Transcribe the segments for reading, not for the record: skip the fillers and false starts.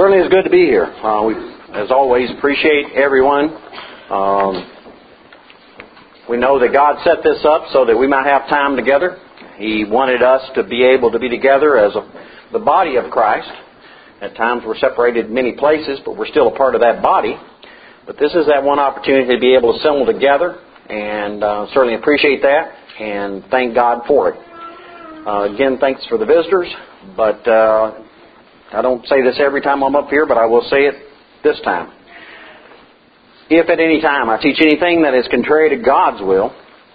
Certainly it's good to be here. We, as always, appreciate everyone. We know that God set this up so that we might have time together. He wanted us to be able to be together as the body of Christ. At times we're separated in many places, but we're still a part of that body. But this is that one opportunity to be able to assemble together, and certainly appreciate that and thank God for it. Again, thanks for the visitors, but I don't say this every time I'm up here, but I will say it this time. If at any time I teach anything that is contrary to God's will,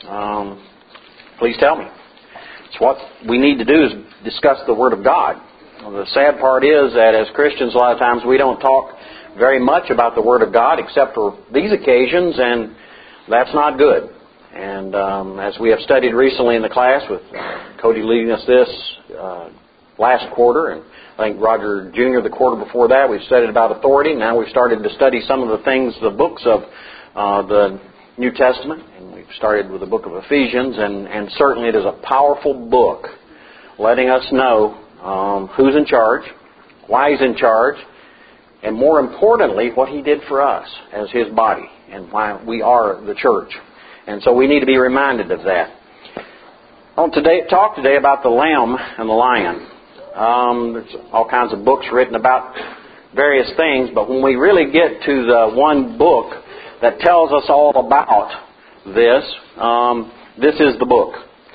please tell me. So what we need to do is discuss the Word of God. The sad part is that as Christians, a lot of times we don't talk very much about the Word of God except for these occasions, and that's not good. And as we have studied recently in the class with Cody leading us this last quarter, and I think Roger Jr. the quarter before that, we've studied about authority. Now we've started to study some of the things, the books of the New Testament, and we've started with the book of Ephesians, and certainly it is a powerful book letting us know who's in charge, why He's in charge, and more importantly, what He did for us as His body and why we are the church. And so we need to be reminded of that. I want to talk today about the lamb and the lion. There's all kinds of books written about various things, but when we really get to the one book that tells us all about this, this is the book.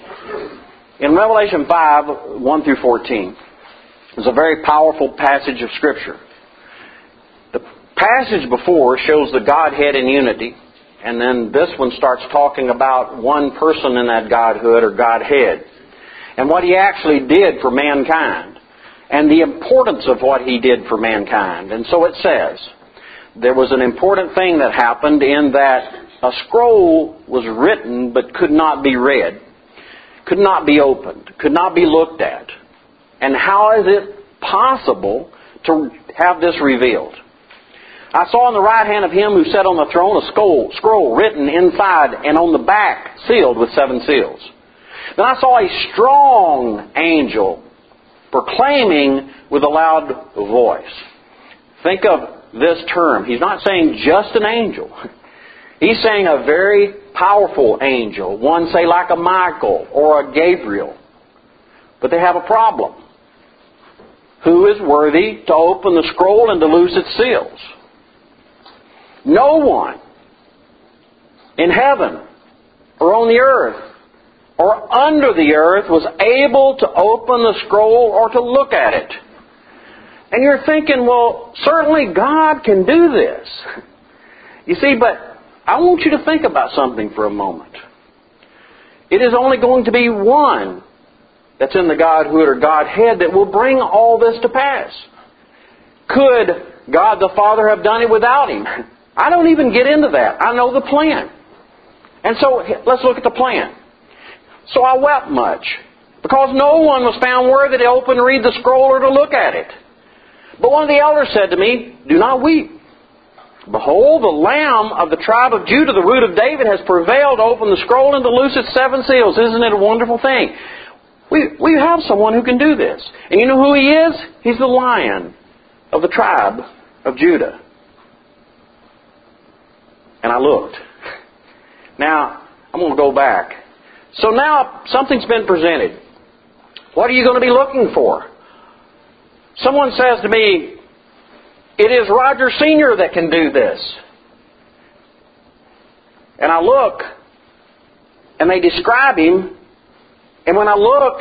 In Revelation 5, 1 through 14, there's a very powerful passage of Scripture. The passage before shows the Godhead in unity, and then this one starts talking about one person in that Godhood or Godhead and what He actually did for mankind and the importance of what He did for mankind. And so it says, there was an important thing that happened in that a scroll was written but could not be read, could not be opened, could not be looked at. And how is it possible to have this revealed? I saw on the right hand of Him who sat on the throne a scroll written inside and on the back sealed with 7 seals. Then I saw a strong angel proclaiming with a loud voice. Think of this term. He's not saying just an angel. He's saying a very powerful angel. One, say, like a Michael or a Gabriel. But they have a problem. Who is worthy to open the scroll and to loose its seals? No one in heaven or on the earth or under the earth was able to open the scroll or to look at it. And you're thinking, well, certainly God can do this. You see, but I want you to think about something for a moment. It is only going to be one that's in the Godhood or Godhead that will bring all this to pass. Could God the Father have done it without Him? I don't even get into that. I know the plan. And so let's look at the plan. So I wept much, because no one was found worthy to open and read the scroll or to look at it. But one of the elders said to me, "Do not weep. Behold, the Lamb of the tribe of Judah, the root of David, has prevailed to open the scroll and to loose its 7 seals." Isn't it a wonderful thing? We have someone who can do this. And you know who He is? He's the Lion of the tribe of Judah. And I looked. Now, I'm going to go back. So now something's been presented. What are you going to be looking for? Someone says to me, it is Roger Sr. that can do this. And I look, and they describe him, and when I look,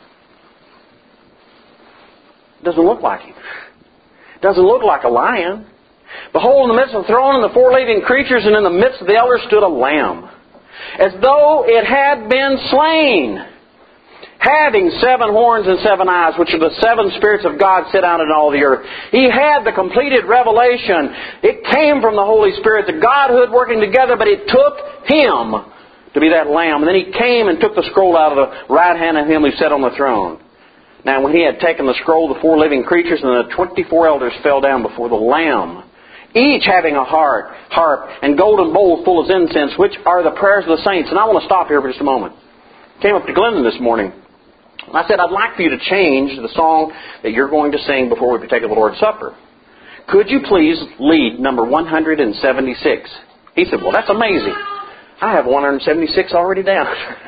it doesn't look like him. It doesn't look like a lion. Behold, in the midst of the throne and the 4 living creatures, and in the midst of the elders stood a lamb, as though it had been slain, having 7 horns and 7 eyes, which are the 7 spirits of God set out in all the earth. He had the completed revelation. It came from the Holy Spirit, the Godhood working together, but it took Him to be that lamb. And then He came and took the scroll out of the right hand of Him who sat on the throne. Now when He had taken the scroll, the 4 living creatures and the 24 elders fell down before the Lamb, each having a harp and golden bowls full of incense, which are the prayers of the saints. And I want to stop here for just a moment. Came up to Glendon this morning. I said, I'd like for you to change the song that you're going to sing before we partake of the Lord's Supper. could you please lead number 176? He said, well, that's amazing. I have 176 already down.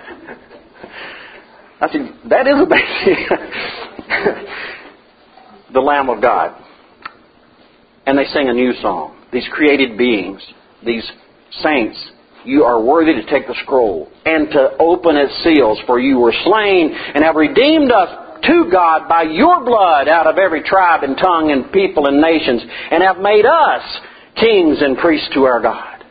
I said, that is amazing. The Lamb of God. And they sing a new song. These created beings, these saints, you are worthy to take the scroll and to open its seals, for you were slain and have redeemed us to God by your blood out of every tribe and tongue and people and nations, and have made us kings and priests to our God.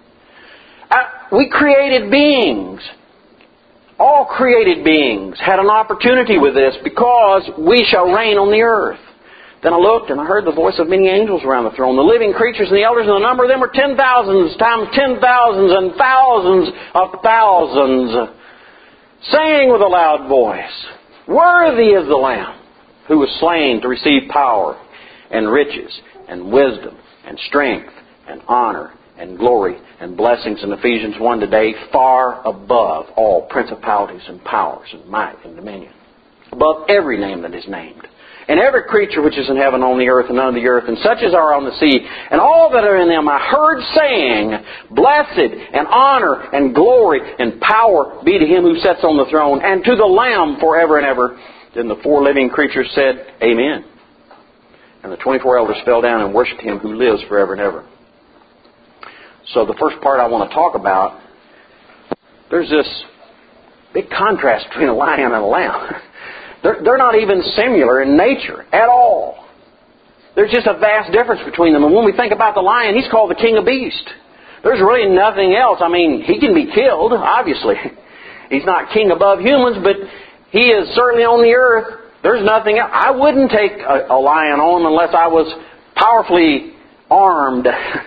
We created beings. All created beings had an opportunity with this, because we shall reign on the earth. Then I looked and I heard the voice of many angels around the throne, the living creatures and the elders, and the number of them were 10,000 times 10,000 and thousands of thousands, saying with a loud voice, worthy is the Lamb who was slain to receive power and riches and wisdom and strength and honor and glory and blessings in Ephesians 1 today, far above all principalities and powers and might and dominion, above every name that is named, and every creature which is in heaven, on the earth, and under the earth, and such as are on the sea, and all that are in them. I heard saying, blessed and honor and glory and power be to Him who sits on the throne, and to the Lamb forever and ever. Then the 4 living creatures said, Amen. And the 24 elders fell down and worshipped Him who lives forever and ever. So the first part I want to talk about, there's this big contrast between a lion and a lamb. They're not even similar in nature at all. There's just a vast difference between them. And when we think about the lion, he's called the king of beasts. There's really nothing else. I mean, he can be killed, obviously. He's not king above humans, but he is certainly on the earth. There's nothing else. I wouldn't take a lion on unless I was powerfully armed.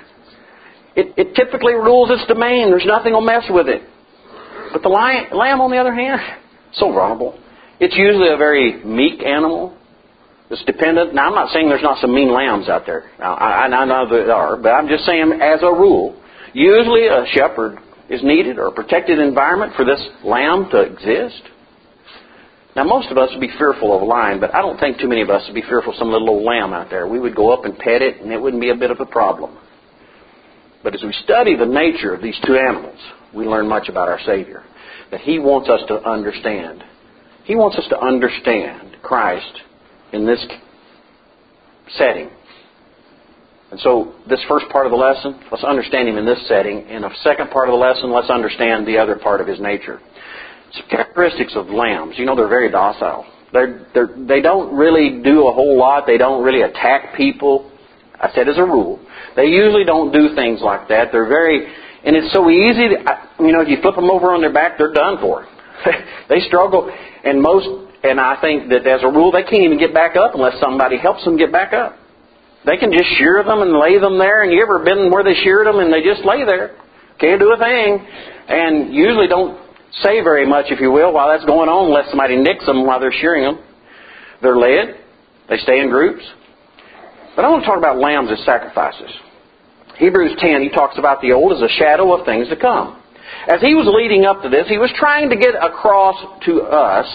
It typically rules its domain. There's nothing will mess with it. But the lamb, on the other hand, so vulnerable. It's usually a very meek animal. It's dependent. Now, I'm not saying there's not some mean lambs out there. Now, I know there are, but I'm just saying as a rule, usually a shepherd is needed, or a protected environment for this lamb to exist. Now, most of us would be fearful of a lion, but I don't think too many of us would be fearful of some little old lamb out there. We would go up and pet it, and it wouldn't be a bit of a problem. But as we study the nature of these two animals, we learn much about our Savior, that He wants us to understand. He wants us to understand Christ in this setting. And so this first part of the lesson, let's understand Him in this setting. In the second part of the lesson, let's understand the other part of His nature. Some characteristics of lambs. You know, they're very docile. They don't really do a whole lot. They don't really attack people. I said as a rule. They usually don't do things like that. They're very, and it's so easy. If you flip them over on their back, they're done for. They struggle, and I think that as a rule, they can't even get back up unless somebody helps them get back up. They can just shear them and lay them there, and you ever been where they sheared them and they just lay there? Can't do a thing, and usually don't say very much, if you will, while that's going on, unless somebody nicks them while they're shearing them. They're led. They stay in groups. But I want to talk about lambs as sacrifices. Hebrews 10, he talks about the old as a shadow of things to come. As he was leading up to this, he was trying to get across to us,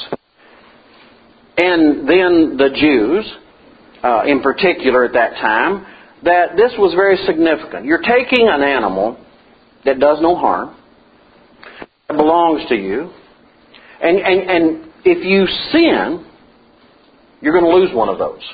and then the Jews, in particular at that time, that this was very significant. You're taking an animal that does no harm, that belongs to you, and if you sin, you're going to lose one of those.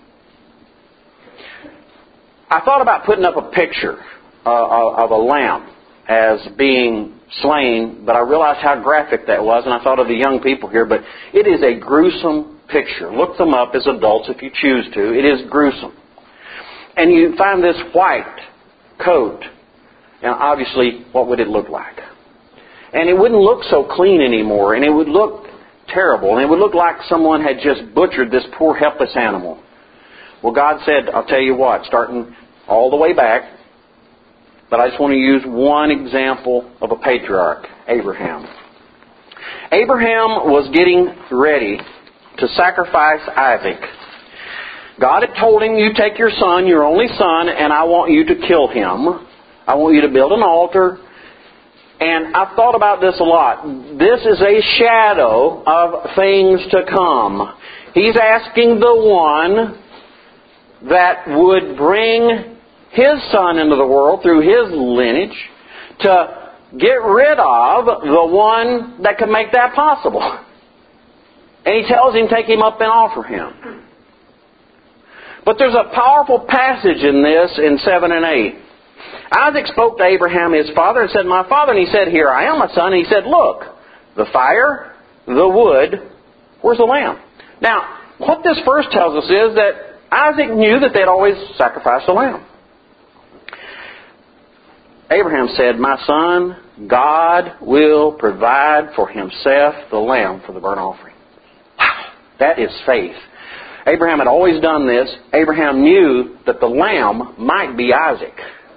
I thought about putting up a picture of a lamb as being slain, but I realized how graphic that was, and I thought of the young people here, but it is a gruesome picture. Look them up as adults if you choose to. It is gruesome. And you find this white coat. Now, obviously, what would it look like? And it wouldn't look so clean anymore, and it would look terrible, and it would look like someone had just butchered this poor helpless animal. Well, God said, I'll tell you what, starting all the way back, but I just want to use one example of a patriarch, Abraham. Abraham was getting ready to sacrifice Isaac. God had told him, you take your son, your only son, and I want you to kill him. I want you to build an altar. And I've thought about this a lot. This is a shadow of things to come. He's asking the one that would bring His Son into the world through His lineage to get rid of the one that could make that possible. And He tells him, take him up and offer him. But there's a powerful passage in this in 7 and 8. Isaac spoke to Abraham his father and said, my father. And he said, here I am, my son. And he said, look, the fire, the wood, where's the lamb? Now, what this verse tells us is that Isaac knew that they'd always sacrificed a lamb. Abraham said, my son, God will provide for Himself the lamb for the burnt offering. Wow, that is faith. Abraham had always done this. Abraham knew that the lamb might be Isaac.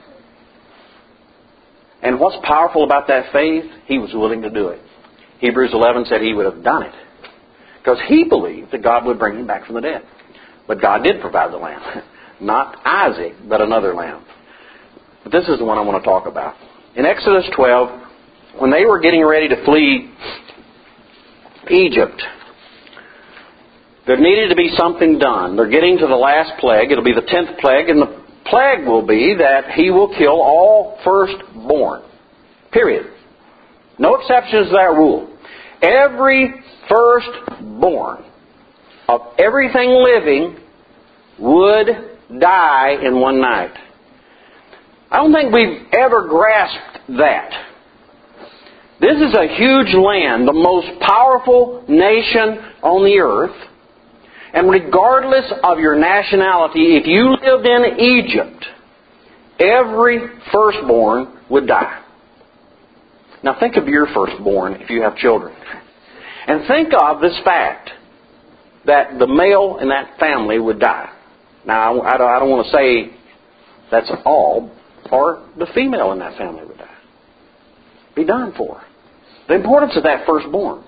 And what's powerful about that faith? He was willing to do it. Hebrews 11 said he would have done it. Because he believed that God would bring him back from the dead. But God did provide the lamb. Not Isaac, but another lamb. But this is the one I want to talk about. In Exodus 12, when they were getting ready to flee Egypt, there needed to be something done. They're getting to the last plague. It'll be the 10th plague. And the plague will be that He will kill all firstborn. Period. No exceptions to that rule. Every firstborn of everything living would die in one night. I don't think we've ever grasped that. This is a huge land, the most powerful nation on the earth. And regardless of your nationality, if you lived in Egypt, every firstborn would die. Now think of your firstborn if you have children. And think of this fact that the male in that family would die. Now I don't want to say that's all, or the female in that family would die. Be done for. The importance of that firstborn.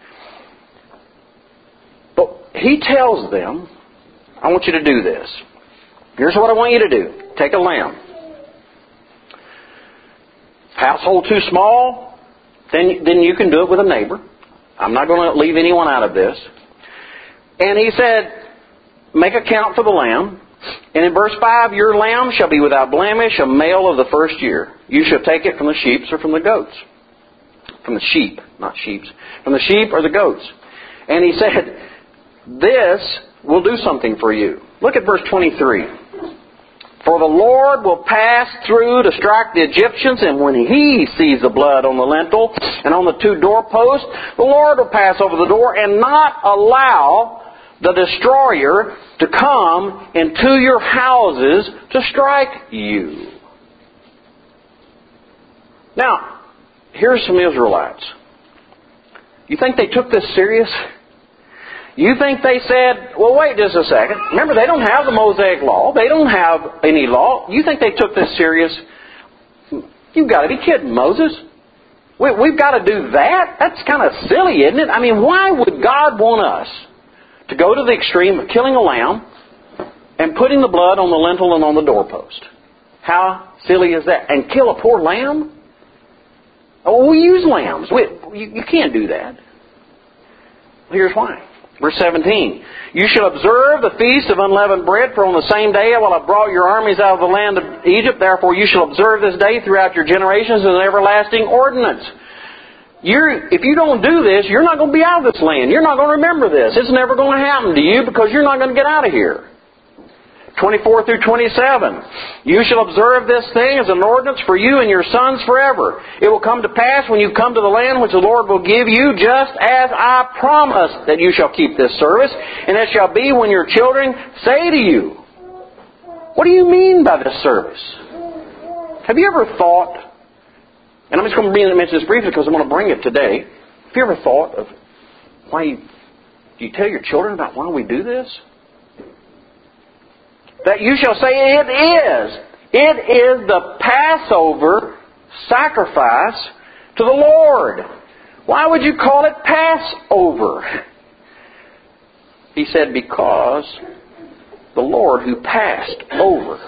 But He tells them, I want you to do this. Here's what I want you to do. Take a lamb. Household too small, then you can do it with a neighbor. I'm not going to leave anyone out of this. And He said, make a count for the lamb. And in verse 5, your lamb shall be without blemish, a male of the first year. You shall take it from the sheep or from the goats. From the sheep, not sheeps. From the sheep or the goats. And He said, this will do something for you. Look at verse 23. For the Lord will pass through to strike the Egyptians, and when He sees the blood on the lintel and on the two doorposts, the Lord will pass over the door and not allow the destroyer to come into your houses to strike you. Now, here's some Israelites. You think they took this serious? You think they said, well, wait just a second. Remember, they don't have the Mosaic Law. They don't have any law. You think they took this serious? You've got to be kidding, Moses. We've got to do that? That's kind of silly, isn't it? I mean, why would God want us to go to the extreme of killing a lamb and putting the blood on the lintel and on the doorpost? How silly is that? And kill a poor lamb? Oh, we use lambs. You can't do that. Here's why. Verse 17. You shall observe the feast of unleavened bread, for on the same day I will have brought your armies out of the land of Egypt. Therefore you shall observe this day throughout your generations as an everlasting ordinance. If you don't do this, you're not going to be out of this land. You're not going to remember this. It's never going to happen to you because you're not going to get out of here. 24 through 27. You shall observe this thing as an ordinance for you and your sons forever. It will come to pass when you come to the land which the Lord will give you, just as I promised that you shall keep this service. And it shall be when your children say to you, what do you mean by this service? Have you ever thought, and I'm just going to mention this briefly because I want to bring it today. Have you ever thought of why do you tell your children about why we do this? That you shall say, it is the Passover sacrifice to the Lord. Why would you call it Passover? He said, because the Lord who passed over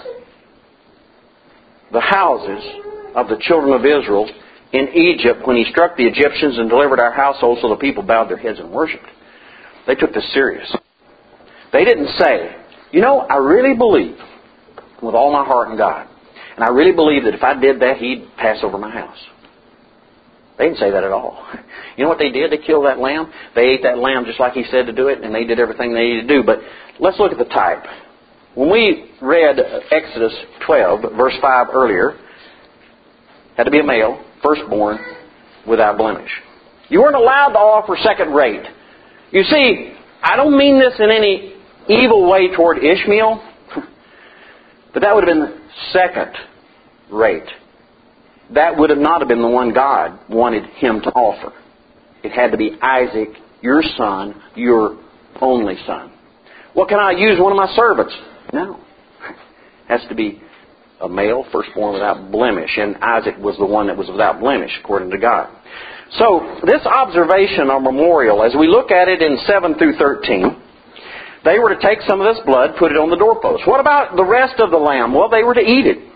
the houses of the children of Israel in Egypt when He struck the Egyptians and delivered our household so the people bowed their heads and worshipped. They took this serious. They didn't say, I really believe with all my heart in God And I really believe that if I did that, He'd pass over my house. They didn't say that at all. You know what they did? They killed that lamb. They ate that lamb just like He said to do it, and they did everything they needed to do. But let's look at the type. When we read Exodus 12, verse 5 earlier, had to be a male, firstborn, without blemish. You weren't allowed to offer second rate. You see, I don't mean this in any evil way toward Ishmael, but that would have been second rate. That would have not have been the one God wanted him to offer. It had to be Isaac, your son, your only son. Well, can I use one of my servants? No. It has to be a male, firstborn without blemish. And Isaac was the one that was without blemish, according to God. So, this observation or memorial, as we look at it in 7 through 13, they were to take some of this blood, put it on the doorpost. What about the rest of the lamb? Well, they were to eat it.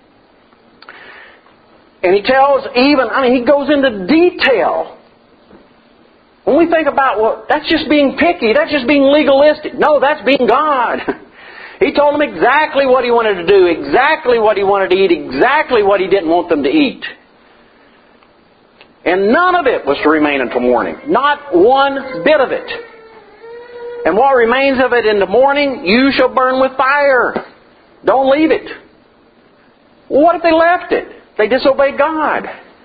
And he tells he goes into detail. When we think about, well, that's just being picky, that's just being legalistic. No, that's being God. He told them exactly what He wanted to do, exactly what He wanted to eat, exactly what He didn't want them to eat. And none of it was to remain until morning. Not one bit of it. And what remains of it in the morning, you shall burn with fire. Don't leave it. Well, what if they left it? They disobeyed God.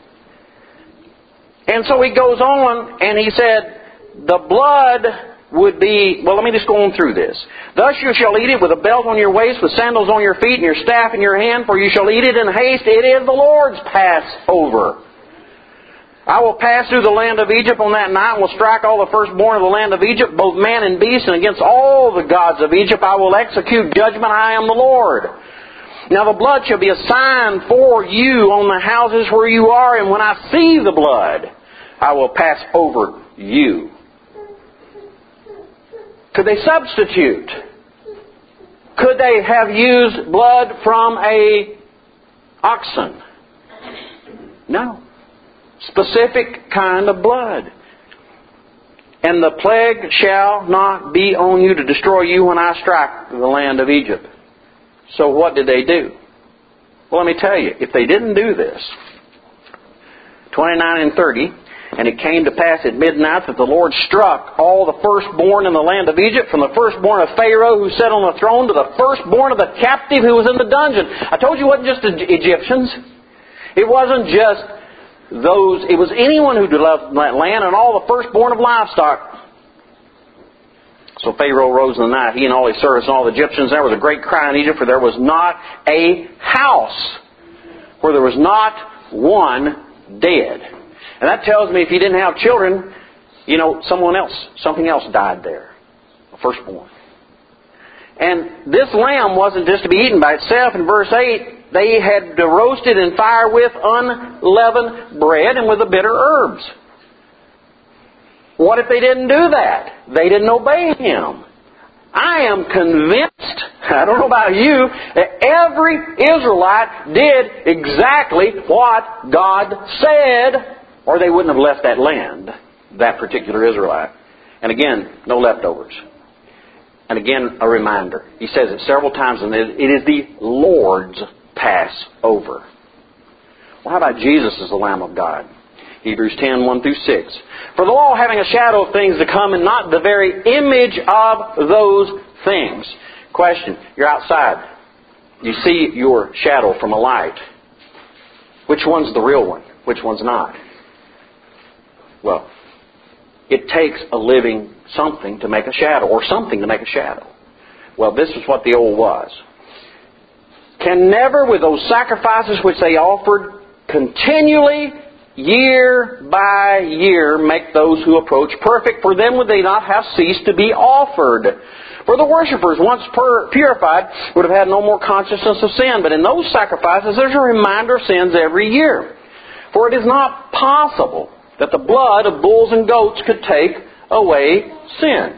And so he goes on and he said, the blood would be, well, let me just go on through this. Thus you shall eat it with a belt on your waist, with sandals on your feet, and your staff in your hand, for you shall eat it in haste. It is the Lord's Passover. I will pass through the land of Egypt on that night, and will strike all the firstborn of the land of Egypt, both man and beast, and against all the gods of Egypt I will execute judgment. I am the Lord. Now the blood shall be a sign for you on the houses where you are, and when I see the blood, I will pass over you. Could they substitute? Could they have used blood from a oxen? No. Specific kind of blood. And the plague shall not be on you to destroy you when I strike the land of Egypt. So what did they do? Well, let me tell you, if they didn't do this, 29 and 30, and it came to pass at midnight that the Lord struck all the firstborn in the land of Egypt, from the firstborn of Pharaoh who sat on the throne to the firstborn of the captive who was in the dungeon. I told you it wasn't just Egyptians. It wasn't just those. It was anyone who dwelt in that land, and all the firstborn of livestock. So Pharaoh rose in the night, he and all his servants and all the Egyptians. There was a great cry in Egypt, for there was not a house where there was not one dead. And that tells me if you didn't have children, something else died there. A firstborn. And this lamb wasn't just to be eaten by itself. In verse 8, they had to roast it in fire with unleavened bread and with the bitter herbs. What if they didn't do that? They didn't obey Him. I am convinced, I don't know about you, that every Israelite did exactly what God said, or they wouldn't have left that land, that particular Israelite. And again, no leftovers. And again, a reminder. He says it several times, and it is the Lord's Passover. Well, how about Jesus as the Lamb of God? Hebrews 10, 1 through 6. For the law having a shadow of things to come, and not the very image of those things. Question. You're outside. You see your shadow from a light. Which one's the real one? Which one's not? Well, it takes a living something to make a shadow, or something to make a shadow. Well, this is what the old was. Can never, with those sacrifices which they offered continually, year by year, make those who approach perfect. For them would they not have ceased to be offered. For the worshippers, once purified, would have had no more consciousness of sin. But in those sacrifices, there's a reminder of sins every year. For it is not possible that the blood of bulls and goats could take away sin.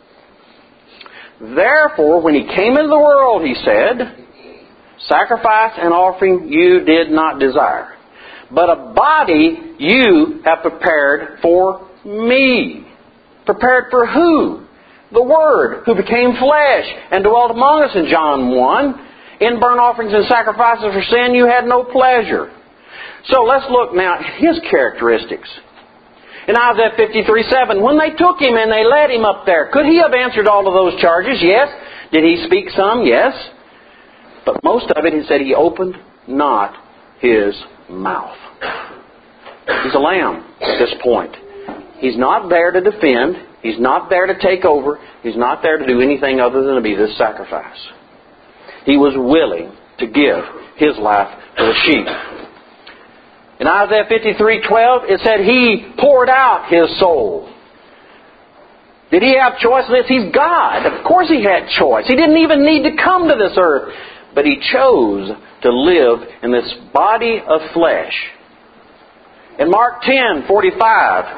Therefore, when He came into the world, He said, sacrifice and offering you did not desire, but a body you have prepared for me. Prepared for who? The Word, who became flesh and dwelt among us in John 1. In burnt offerings and sacrifices for sin you had no pleasure. So let's look now at His characteristics. In Isaiah 53:7, when they took Him and they led Him up there, could He have answered all of those charges? Yes. Did He speak some? Yes. But most of it, He said, He opened not His mouth. He's a lamb at this point. He's not there to defend. He's not there to take over. He's not there to do anything other than to be this sacrifice. He was willing to give His life for the sheep. In Isaiah 53:12, it said He poured out His soul. Did He have choice in this? He's God. Of course He had choice. He didn't even need to come to this earth. But He chose to live in this body of flesh. In Mark 10:45,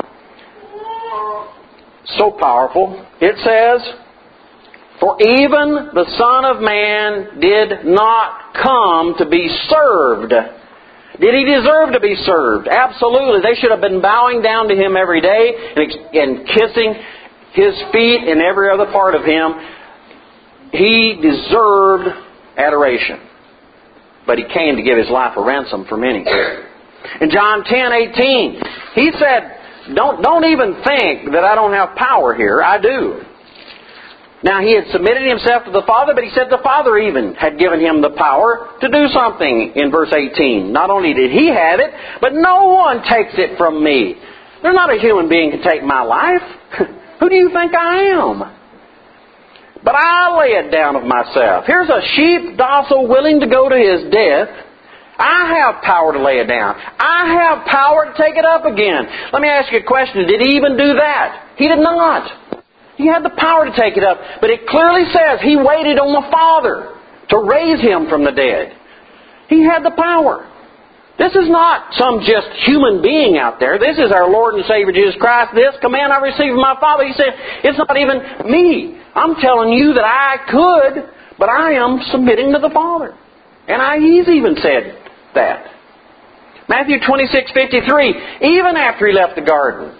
so powerful, it says, for even the Son of Man did not come to be served. Did He deserve to be served? Absolutely. They should have been bowing down to Him every day and kissing His feet and every other part of Him. He deserved adoration. But He came to give His life a ransom for many. In John 10:18, He said, don't even think that I don't have power here. I do. Now, He had submitted Himself to the Father, but He said the Father even had given Him the power to do something in verse 18. Not only did He have it, but no one takes it from me. There's not a human being can take my life. Who do you think I am? But I lay it down of myself. Here's a sheep docile, willing to go to his death. I have power to lay it down. I have power to take it up again. Let me ask you a question. Did He even do that? He did not. He had the power to take it up. But it clearly says He waited on the Father to raise Him from the dead. He had the power. This is not some just human being out there. This is our Lord and Savior Jesus Christ. This command I received from my Father. He said, it's not even me. I'm telling you that I could, but I am submitting to the Father. And He's even said that. Matthew 26:53, even after He left the garden,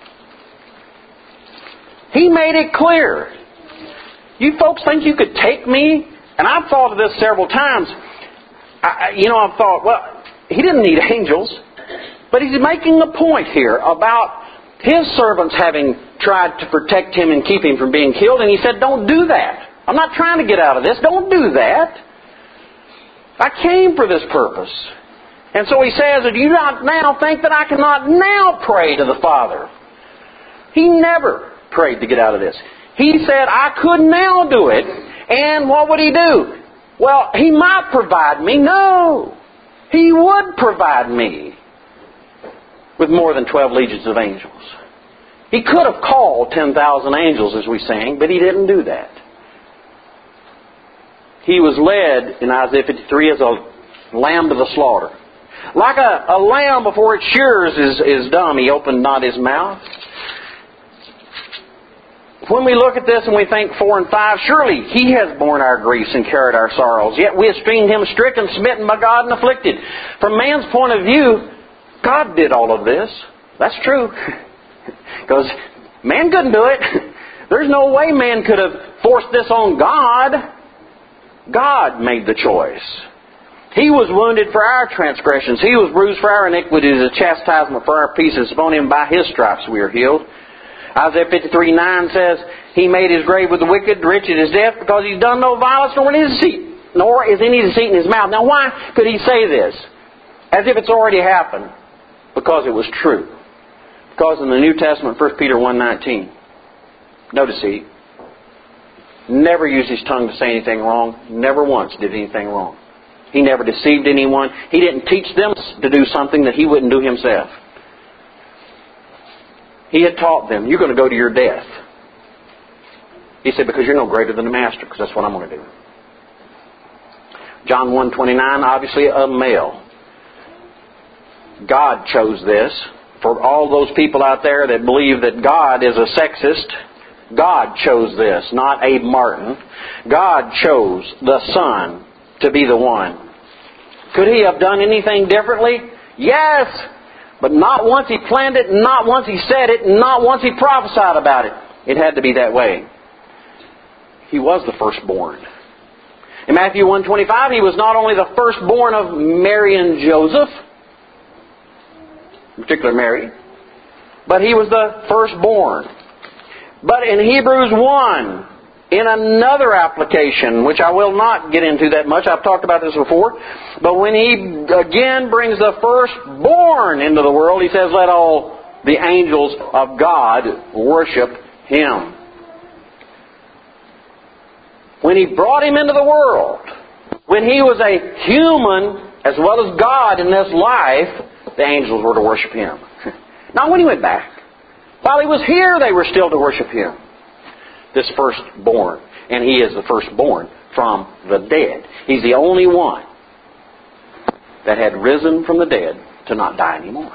He made it clear. You folks think you could take me? And I've thought of this several times. I've thought, well, He didn't need angels. But He's making a point here about His servants having tried to protect Him and keep Him from being killed. And He said, don't do that. I'm not trying to get out of this. Don't do that. I came for this purpose. And so He says, do you not now think that I cannot now pray to the Father? He never prayed to get out of this. He said, I could now do it. And what would He do? Well, He might provide me. No. He would provide me with more than 12 legions of angels. He could have called 10,000 angels as we sang, but He didn't do that. He was led in Isaiah 53 as a lamb to the slaughter. Like a lamb before its shearers is dumb, He opened not His mouth. When we look at this and we think 4 and 5, surely He has borne our griefs and carried our sorrows. Yet we esteemed Him stricken, smitten by God, and afflicted. From man's point of view, God did all of this. That's true. Because man couldn't do it. There's no way man could have forced this on God. God made the choice. He was wounded for our transgressions. He was bruised for our iniquities. The chastisement for our peace is upon Him. By His stripes we are healed. Isaiah 53:9 says, He made His grave with the wicked, rich in His death, because He's done no violence, nor is any deceit in His mouth. Now why could He say this? As if it's already happened. Because it was true. Because in the New Testament, 1 Peter 1:19, no deceit. Never used His tongue to say anything wrong. Never once did anything wrong. He never deceived anyone. He didn't teach them to do something that He wouldn't do Himself. He had taught them, you're going to go to your death. He said, because you're no greater than the Master, because that's what I'm going to do. John 1:29, obviously a male. God chose this. For all those people out there that believe that God is a sexist, God chose this, not Abe Martin. God chose the Son to be the one. Could He have done anything differently? Yes! But not once He planned it, not once He said it, not once He prophesied about it. It had to be that way. He was the firstborn. In Matthew 1:25, He was not only the firstborn of Mary and Joseph, in particular Mary, but He was the firstborn. But in Hebrews 1, in another application, which I will not get into that much, I've talked about this before, but when He again brings the firstborn into the world, He says, let all the angels of God worship Him. When He brought Him into the world, when He was a human as well as God in this life, the angels were to worship Him. Not when He went back. While He was here, they were still to worship Him. This firstborn. And He is the firstborn from the dead. He's the only one that had risen from the dead to not die anymore.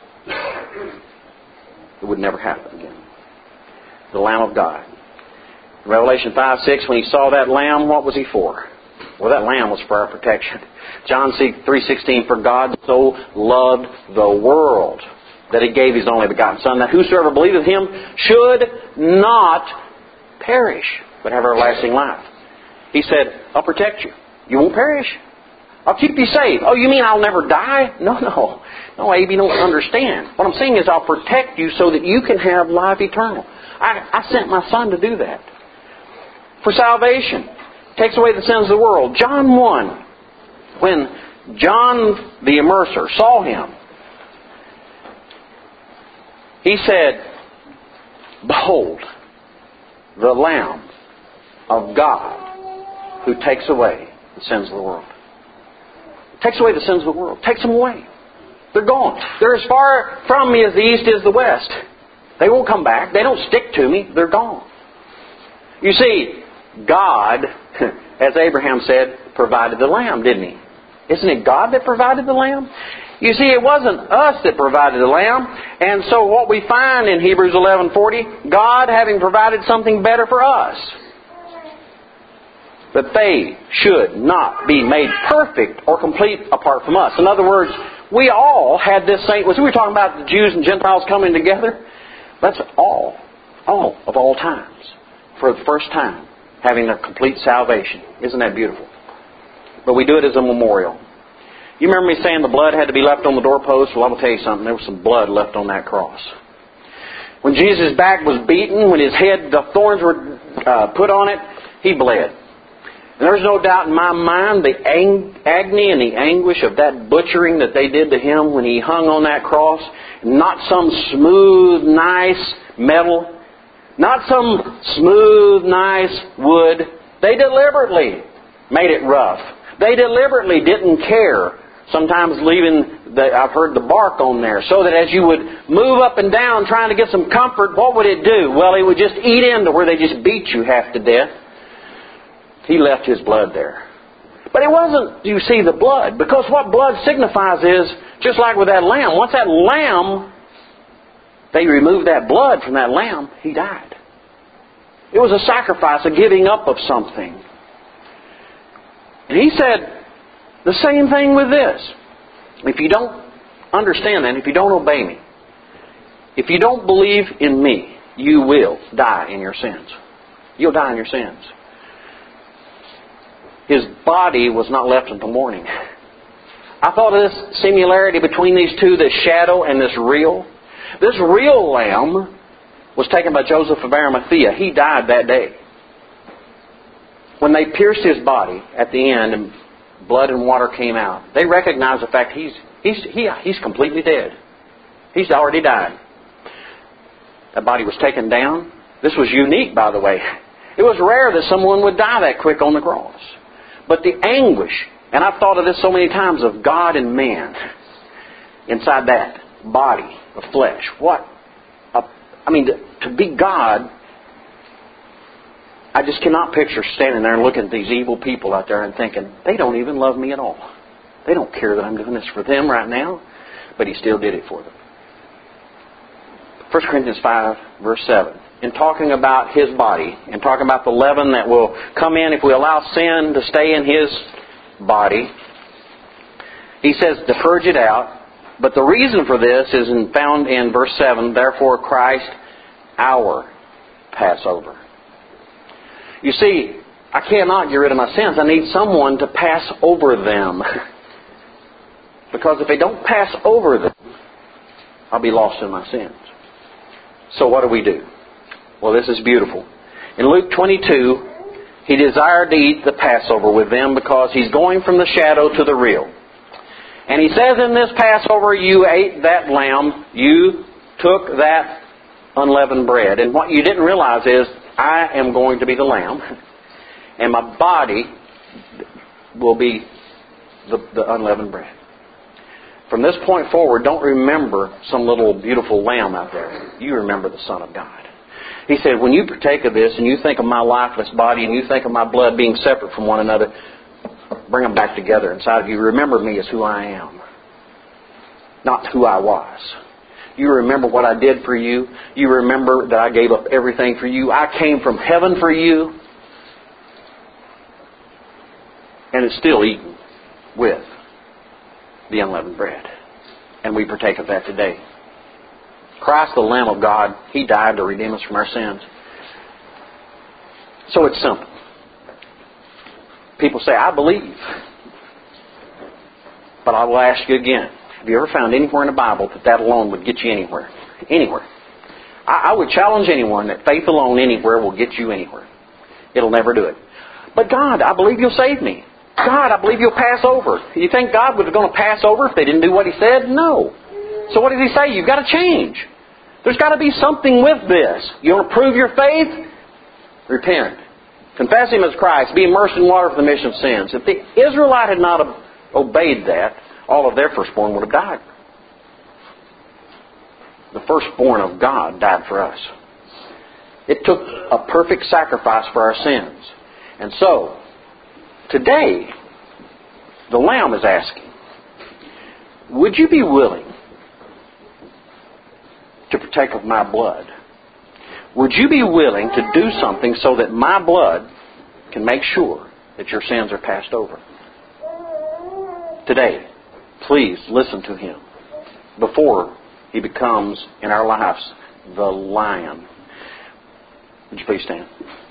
It would never happen again. The Lamb of God. In Revelation 5:6, when He saw that Lamb, what was He for? Well, that Lamb was for our protection. John 3:16, for God so loved the world that He gave His only begotten Son, that whosoever believeth Him should not perish, but have everlasting life. He said, I'll protect you. You won't perish. I'll keep you safe. Oh, you mean I'll never die? No, Abe, you don't understand. What I'm saying is I'll protect you so that you can have life eternal. I sent my Son to do that. For salvation. Takes away the sins of the world. John 1, when John the Immerser saw Him, he said, behold, the Lamb of God who takes away the sins of the world. Takes away the sins of the world. Takes them away. They're gone. They're as far from me as the east is the west. They won't come back. They don't stick to me. They're gone. You see, God, as Abraham said, provided the lamb, didn't He? Isn't it God that provided the lamb? You see, it wasn't us that provided the lamb. And so what we find in Hebrews 11:40, God having provided something better for us, that they should not be made perfect or complete apart from us. In other words, we all had this same... We were talking about the Jews and Gentiles coming together. That's all of all times, for the first time, having their complete salvation. Isn't that beautiful? But we do it as a memorial. You remember me saying the blood had to be left on the doorpost? Well, I'm going to tell you something. There was some blood left on that cross. When Jesus' back was beaten, when His head, the thorns were put on it, He bled. And there's no doubt in my mind the agony and the anguish of that butchering that they did to Him when He hung on that cross. Not some smooth, nice metal. Not some smooth, nice wood. They deliberately made it rough. They deliberately didn't care. Sometimes leaving, I've heard the bark on there, so that as you would move up and down trying to get some comfort, what would it do? Well, it would just eat into where they just beat you half to death. He left His blood there. But it wasn't, you see, the blood. Because what blood signifies is, just like with that lamb, once that lamb, they removed that blood from that lamb, he died. It was a sacrifice, a giving up of something. And He said the same thing with this. If you don't understand that, if you don't obey me, if you don't believe in me, you will die in your sins. You'll die in your sins. His body was not left until morning. I thought of this similarity between these two, this shadow and this real. This real lamb was taken by Joseph of Arimathea. He died that day. When they pierced His body at the end and blood and water came out, they recognized the fact he's completely dead. He's already died. That body was taken down. This was unique, by the way. It was rare that someone would die that quick on the cross. But the anguish, and I've thought of this so many times, of God and man inside that body of flesh. To be God, I just cannot picture standing there and looking at these evil people out there and thinking, they don't even love me at all. They don't care that I'm doing this for them right now. But He still did it for them. 1 Corinthians 5, verse 7. In talking about His body, and talking about the leaven that will come in if we allow sin to stay in His body, he says to purge it out. But the reason for this is found in verse 7, therefore Christ our Passover. You see, I cannot get rid of my sins. I need someone to pass over them. Because if they don't pass over them, I'll be lost in my sins. So what do? Well, this is beautiful. In Luke 22, He desired to eat the Passover with them because He's going from the shadow to the real. And He says in this Passover, you ate that lamb, you took that unleavened bread. And what you didn't realize is, I am going to be the lamb, and my body will be the unleavened bread. From this point forward, don't remember some little beautiful lamb out there. You remember the Son of God. He said, when you partake of this and you think of my lifeless body and you think of my blood being separate from one another, bring them back together inside of you. Remember me as who I am, not who I was. You remember what I did for you. You remember that I gave up everything for you. I came from heaven for you. And it's still eaten with the unleavened bread. And we partake of that today. Christ, the Lamb of God, He died to redeem us from our sins. So it's simple. People say, I believe. But I will ask you again, have you ever found anywhere in the Bible that alone would get you anywhere? Anywhere. I would challenge anyone that faith alone anywhere will get you anywhere. It'll never do it. But God, I believe You'll save me. God, I believe You'll pass over. You think God was going to pass over if they didn't do what He said? No. So what did He say? You've got to change. There's got to be something with this. You want to prove your faith? Repent. Confess Him as Christ. Be immersed in water for the remission of sins. If the Israelite had not obeyed that, all of their firstborn would have died. The firstborn of God died for us. It took a perfect sacrifice for our sins. And so, today, the Lamb is asking, would you be willing to partake of my blood? Would you be willing to do something so that my blood can make sure that your sins are passed over? Today, please listen to Him before He becomes, in our lives, the Lion. Would you please stand?